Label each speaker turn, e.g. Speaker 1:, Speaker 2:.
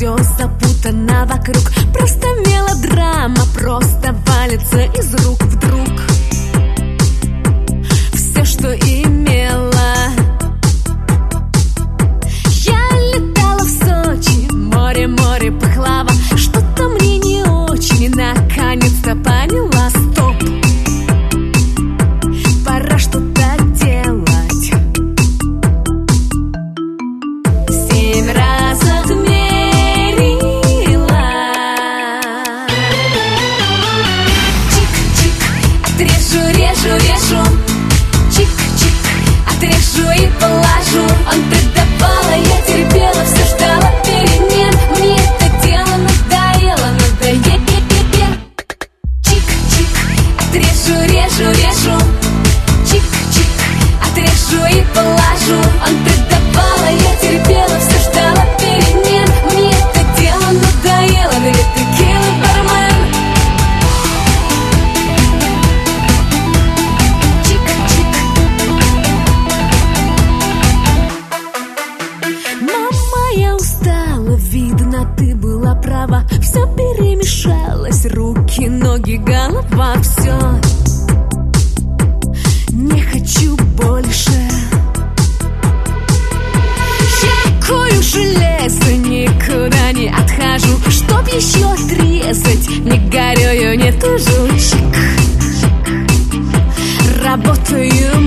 Speaker 1: все запутано вокруг. Просто мелодрама, просто валится из рук вдруг все, что имела. Я летала в Сочи, море пахлава. Что-то мне не очень, и наконец-то поняла: стоп, пора что-то делать. 7 раз отмерила. Чик-чик, режу, чик-чик, отрежу и положу. Он предавал, а я терпела, все ждала перемен. Мне это дело надоело. Чик-чик, режу, чик-чик, отрежу и положу. Он предавал, а я терпела, все ждала перемен. Мне это дело надоело. Говорит, текила, бармен. Видно, ты была права. Все перемешалось, руки, ноги, голова. Все, не хочу больше. Я кую железо, никуда не отхожу. Чтоб еще отрезать, не горюю, не тужу. Чик, работаю